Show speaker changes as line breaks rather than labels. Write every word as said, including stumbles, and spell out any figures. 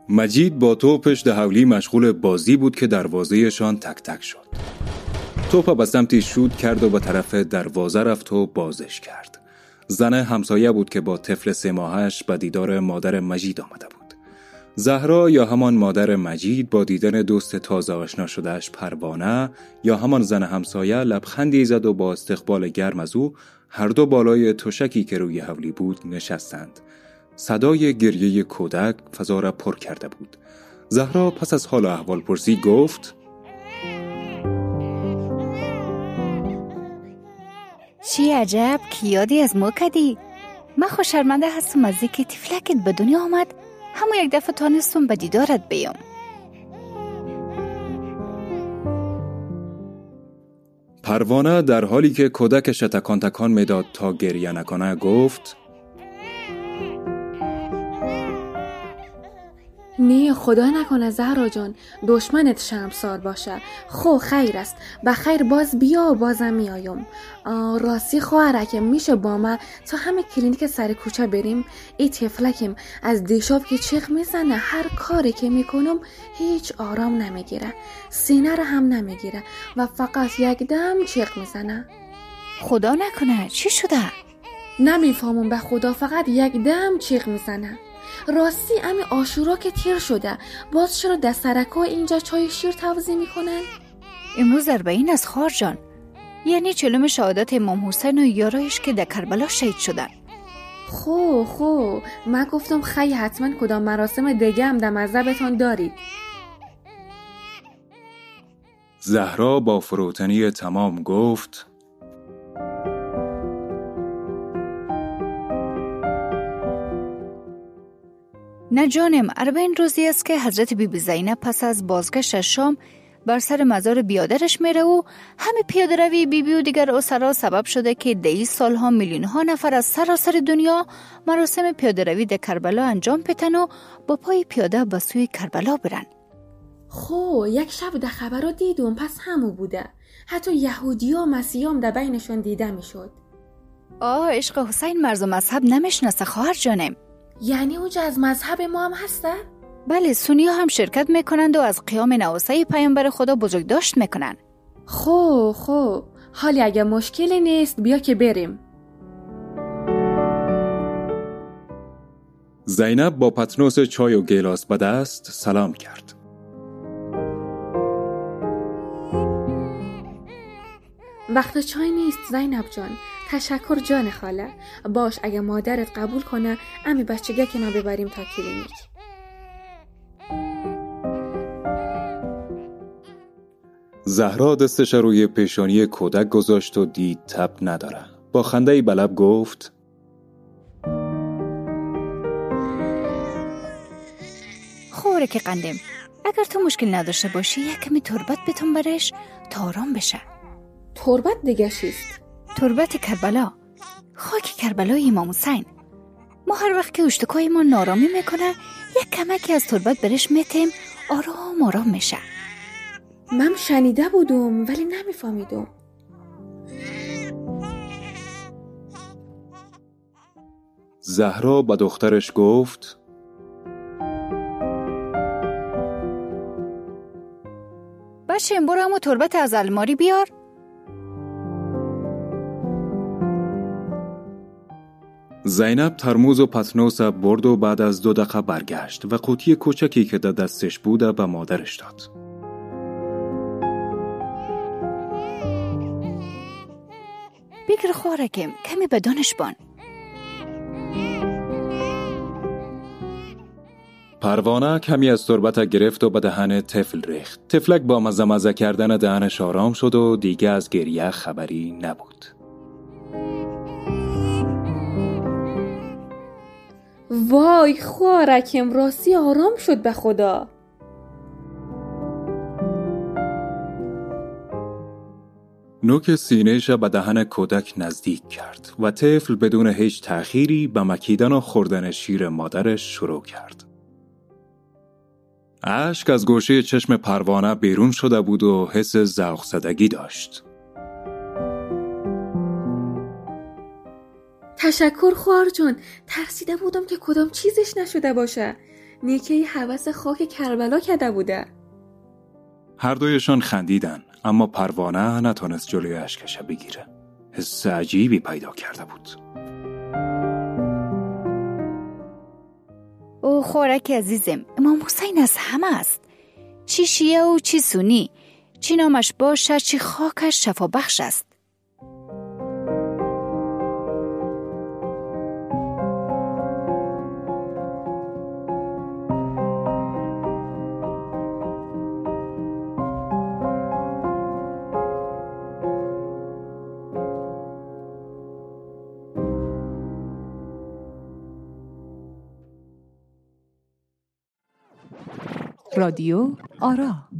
مجید با توپش ده حولی مشغول بازی بود که دروازه‌شان تک تک شد. توپ به سمتی شوت کرد و به طرف دروازه رفت و بازش کرد. زن همسایه بود که با طفل سه ماهش به دیدار مادر مجید آمده بود. زهرا یا همان مادر مجید با دیدن دوست تازه آشنا شدهش پروانه یا همان زن همسایه لبخندی زد و با استقبال گرم از او هر دو بالای تشکی که روی حولی بود نشستند. صدای گریه کودک فضا را پر کرده بود. زهرا پس از حال و احوال پرسی گفت:
چی عجب که یادی از ما کدی. من خوش شرمنده هستم از اینکه طفلکت به دنیا آمد، همون یک دفعه تانستم به دیدارت بیام.
پروانه در حالی که کودکش تکان تکان میداد تا گریه نکنه گفت:
نه خدا نکنه زهرا جان دشمنت شرمسار باشه. خو خیر است، به خیر باز بیا و بازم میایم. راستی خواهره که میشه با ما تا همه کلینیک سر کوچه بریم؟ ای طفلکم از دیشب که چیغ میزنه، هر کاری که میکنم هیچ آرام نمیگیره، سینه رو هم نمیگیره و فقط یک دم چیغ میزنه.
خدا نکنه چی شده؟
نمیفهمم به خدا، فقط یک دم چیغ میزنه. راستی امی عاشورا که تیر شده، باز چرا در سرکا اینجا چای شیر توزیع میکنن؟
امروز اربعین از خواهر جان، یعنی چلم شهادت امام حسین و یارایش که در کربلا شهید شدن.
خو خو من گفتم خیلی حتما کدام مراسم دیگه هم در مذهبتان دارید.
زهرا با فروتنی تمام گفت:
نه جانم، اربعین روزی است که حضرت بی بی زینب پس از بازگشت از شام بر سر مزار بیادرش میره و همه پیاده روی بی بی و دیگر اسرا سبب شده که دی سالها میلیون ها نفر از سراسر دنیا مراسم پیاده روی در کربلا انجام بدن و با پای پیاده به سوی کربلا برن.
خو یک شب در خبرها دیدم، پس همو بوده. حتی یهودی ها و مسیحی هم در بینشون دیده میشد.
آه عشق حسین مرز و مذهب نمیشناسه خواهر جانم.
یعنی اونجا از مذهب ما هم هسته؟
بله، سنی ها هم شرکت میکنند و از قیام نواسه پیامبر خدا بزرگداشت میکنند.
خو خو حالی اگه مشکلی نیست بیا که بریم.
زینب با پتنوس چای و گیلاس به دست سلام کرد.
وقت چای نیست زینب جان. تشکر جان خاله. باش اگه مادرت قبول کنه امی بچگه که ما ببریم تا کلینیک.
زهرا دستش روی پیشانی کودک گذاشت و دید تب نداره. با خنده‌ای به لب گفت:
خوره که قندم، اگر تو مشکل نداشته باشی یک کمی تربت بتون برش تا آرام بشه.
تربت دیگه چیست؟
تربت کربلا، خاک کربلای امام حسین. ما هر وقت که اشتکای ما نارامی میکنه یک کمکی از تربت برش میتیم، آرام آرام میشه.
من شنیده بودم ولی نمیفهمیدم.
زهرا با دخترش گفت:
بچه برو همو تربت از الماری بیار.
زینب ترموز و پتنوس برد و بعد از دو دقیقه برگشت و قوطی کوچکی که در دستش بود به مادرش داد.
بگیر خوارکم، کمی بدانش بان.
پروانه کمی از تربت گرفت و به دهن طفل ریخت. طفلک با مزه مزه کردن دهنش آرام شد و دیگه از گریه خبری نبود.
وای خوارکم راستی آرام شد به خدا.
نوک سینه‌اش به دهن کودک نزدیک کرد و طفل بدون هیچ تأخیری به مکیدن و خوردن شیر مادرش شروع کرد. اشک از گوشه چشم پروانه بیرون شده بود و حس ذوق زدگی داشت.
تشکر خواهر جان، ترسیده بودم که کدام چیزش نشده باشه. نیکی هوس خاک کربلا کرده بوده.
هر دویشان خندیدن، اما پروانه نتونست جلوی اشکش بگیره. حس عجیبی پیدا کرده بود.
او خوراک عزیزم، امام حسین از همه است. چی شیعه و چی سنی، چی نامش باشه چی خاکش شفا بخش است.
رادیو آرا.